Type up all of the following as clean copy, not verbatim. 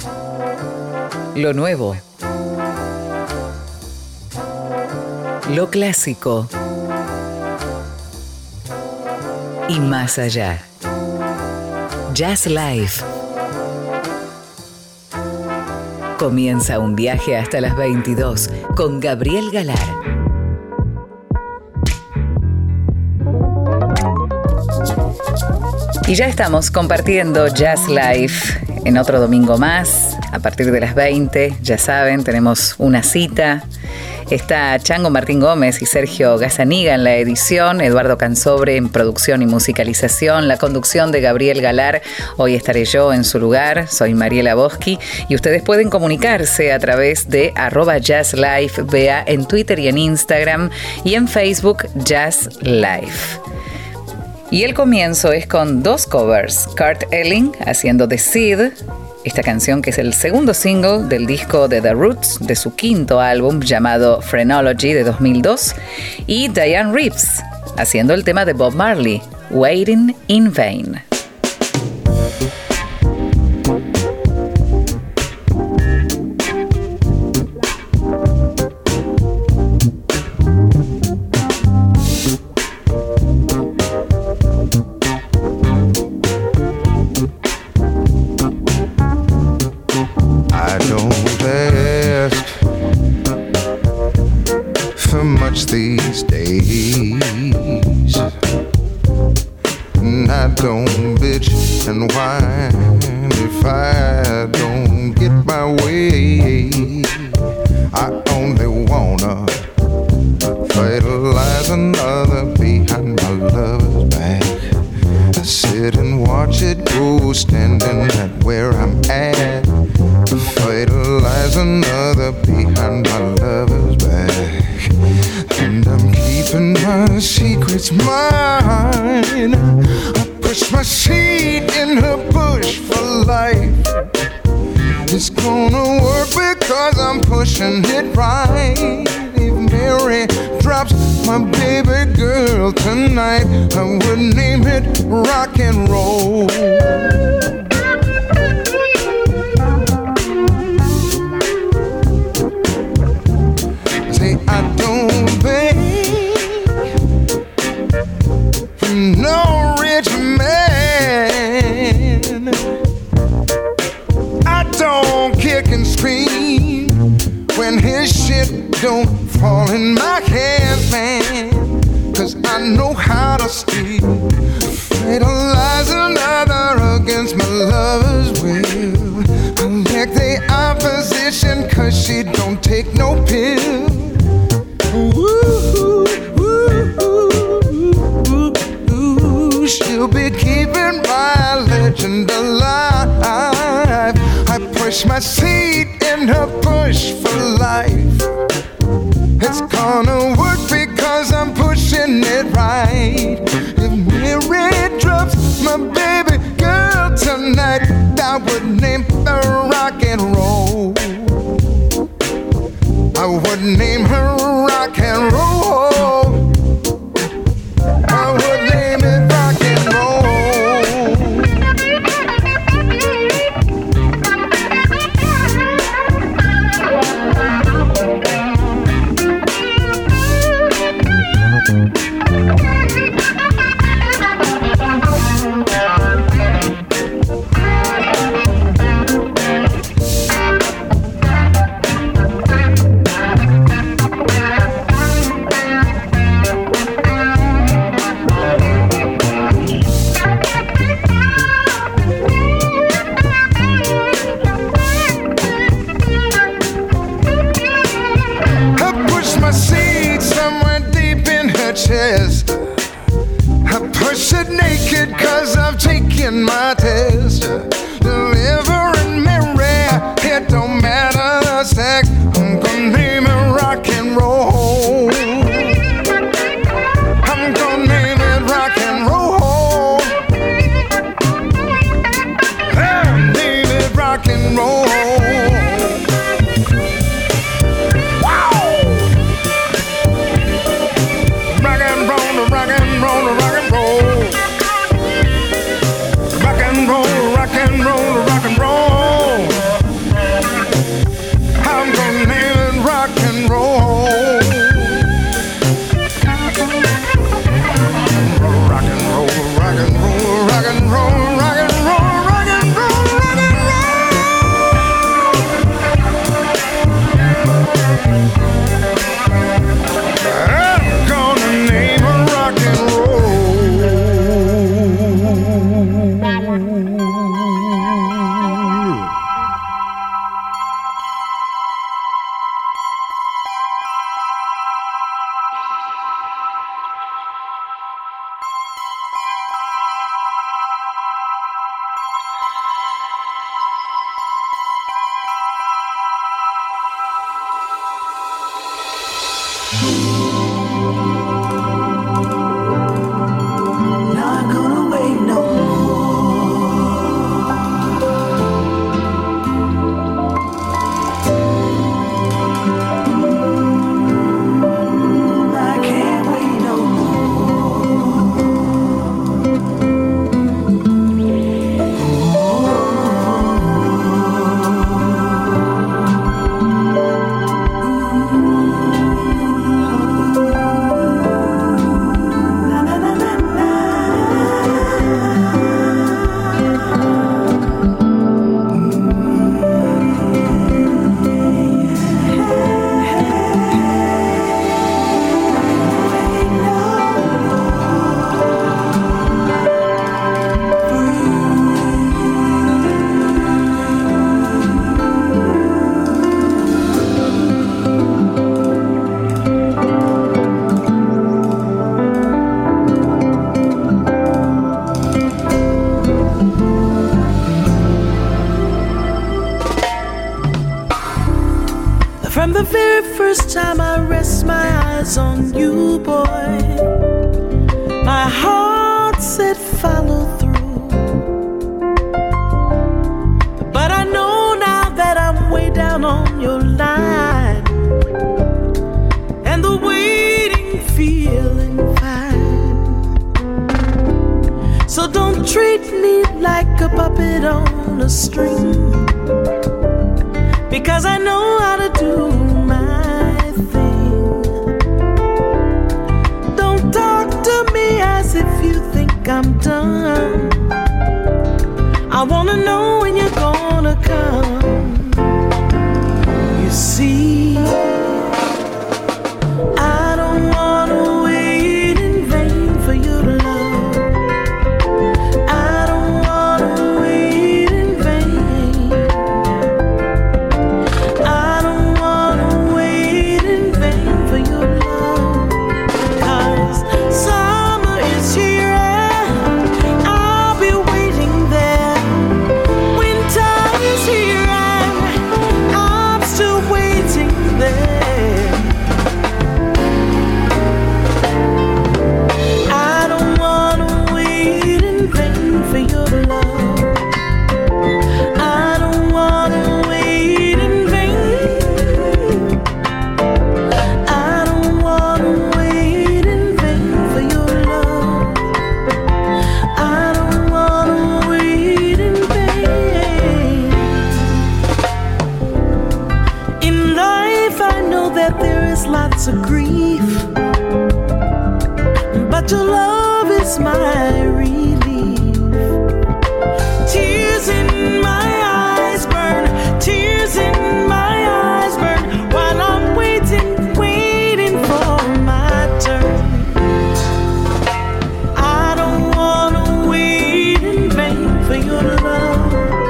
Lo nuevo. Lo clásico. Y más allá. Jazz Life. Comienza un viaje hasta las 22 con Gabriel Galar. Y ya estamos compartiendo Jazz Life en otro domingo más, a partir de las 20. Ya saben, tenemos una cita. Está Chango Martín Gómez y Sergio Gazzaniga en la edición, Eduardo Cansobre en producción y musicalización, la conducción de Gabriel Galar. Hoy estaré yo en su lugar, soy Mariela Boschi, y ustedes pueden comunicarse a través de @JazzLifeBA en Twitter y en Instagram, y en Facebook Jazz Life. Y el comienzo es con dos covers. Kurt Elling haciendo The Seed, esta canción que es el segundo single del disco de The Roots, de su quinto álbum llamado Phrenology de 2002, y Diane Reeves haciendo el tema de Bob Marley, Waiting in Vain. These days, and I don't bitch and whine if I don't get my way. I only wanna fertilize another behind my lover's back. I sit and watch it grow, standing at where I'm at. Fertilize another behind my lover's back. And I'm keeping my secrets mine. I push my seed in her bush for life. It's gonna work because I'm pushing it right. If Mary drops my baby girl tonight, I would name it rock and roll. I don't beg from no rich man. I don't kick and scream when his shit don't fall in my hands, man. 'Cause I know how to steal, fertilize another against my lover's will. I like the opposition 'cause she don't take no pill. She'll be keeping my legend alive. I push my seed in her bush for life. It's gonna work because I'm pushing it right. If Mary drops my baby girl tonight, I would name her rock and roll. I would name her rock and roll. I would name it rock and roll. From the very first time I rest my eyes on you, boy, my heart said follow through. But I know now that I'm way down on your line, and the waiting feeling fine. So don't treat me like a puppet on a string, because I know how to do my thing. Don't talk to me as if you think I'm done. I wanna know when you're gonna come. You see, I don't wanna wait in vain for you to love. I don't wanna wait in vain. I don't wanna wait in vain for your love. 'Cause summer is here, I'll be waiting there. Winter is here, I'm still waiting there. I don't wanna wait in vain for your love. I don't wanna wait in vain. I don't wanna wait in vain for your love. I don't wanna wait in vain. In life I know that there is lots of grief, but your love is my relief. Tears in my eyes burn, tears in my eyes burn, while I'm waiting, waiting for my turn. I don't wanna wait in vain for your love.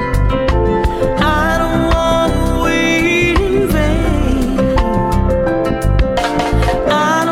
I don't wanna wait in vain. I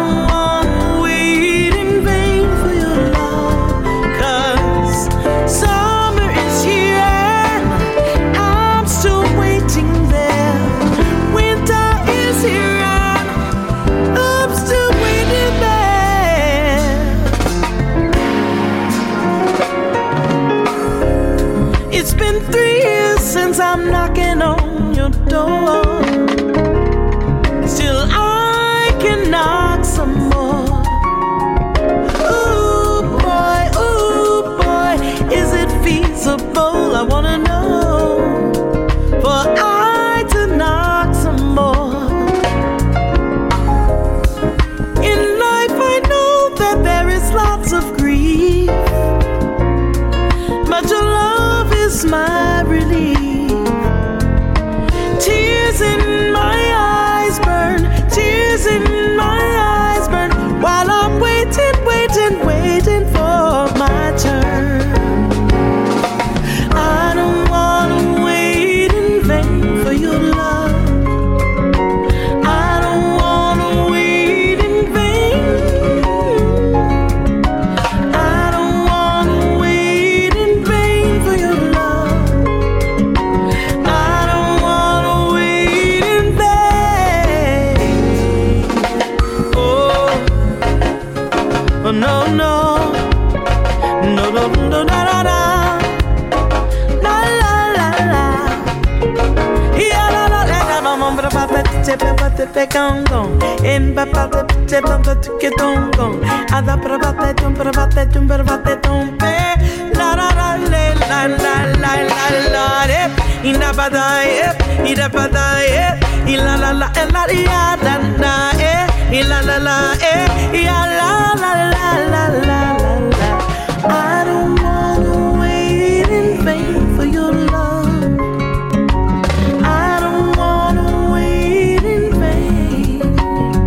che pepate pecango en papate che pepate che tongo ada provate tumpe la la la la la la la la ina badai ida badai ila la la la ya la la ila la la ya la la la la la. I don't wanna wait in vain for your love. I don't wanna wait in vain.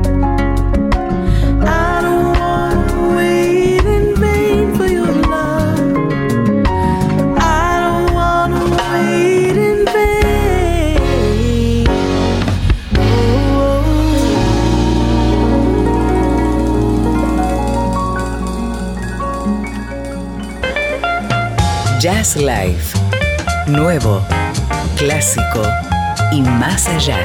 I don't wanna wait in vain for your love. I don't wanna wait in vain. Jazz Life, nuevo, clásico y más allá.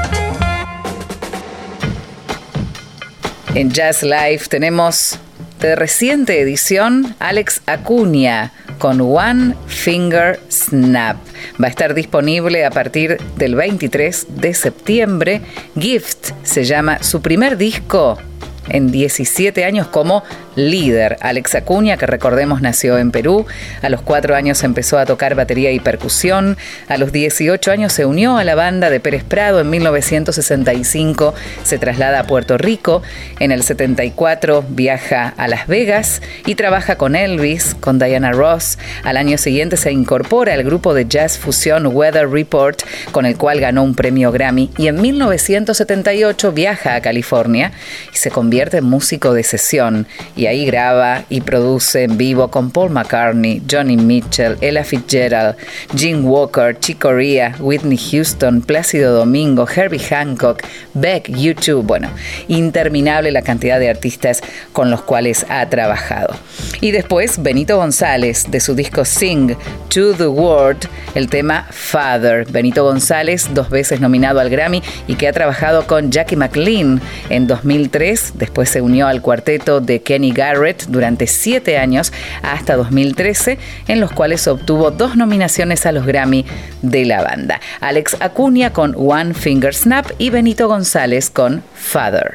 En Jazz Life tenemos de reciente edición Alex Acuña con One Finger Snap. Va a estar disponible a partir del 23 de septiembre. Gift se llama su primer disco en 17 años como líder. Alex Acuña, que recordemos nació en Perú, a los 4 años empezó a tocar batería y percusión, a los 18 años se unió a la banda de Pérez Prado, en 1965 se traslada a Puerto Rico, en el 74 viaja a Las Vegas y trabaja con Elvis, con Diana Ross. Al año siguiente se incorpora al grupo de jazz fusión Weather Report, con el cual ganó un premio Grammy, y en 1978 viaja a California y se convierte en músico de sesión. Y ahí graba y produce en vivo con Paul McCartney, Johnny Mitchell, Ella Fitzgerald, Gene Walker, Chick Corea, Whitney Houston, Plácido Domingo, Herbie Hancock, Beck, U2. Bueno, interminable la cantidad de artistas con los cuales ha trabajado. Y después Benito González, de su disco Sing to the World, el tema Father. Benito González, 2 veces nominado al Grammy y que ha trabajado con Jackie McLean en 2003. Después se unió al cuarteto de Kenny Garrett durante 7 años hasta 2013, en los cuales obtuvo 2 nominaciones a los Grammy de la banda. Alex Acuña con One Finger Snap y Benito González con Father.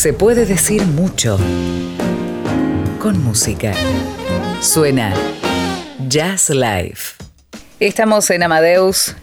Se puede decir mucho con música. Suena Jazz Live. Estamos en Amadeus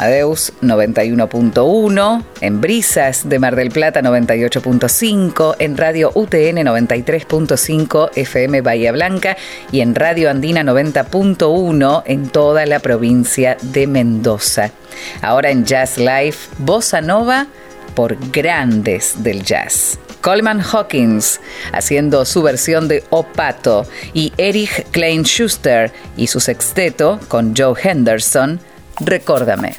91.1, en Brisas de Mar del Plata 98.5, en Radio UTN 93.5 FM Bahía Blanca y en Radio Andina 90.1 en toda la provincia de Mendoza. Ahora en Jazz Live, Bossa Nova por grandes del jazz. Coleman Hawkins haciendo su versión de O Pato y Erich Klein-Schuster y su sexteto con Joe Henderson, Recórdame.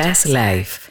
Jazz Life.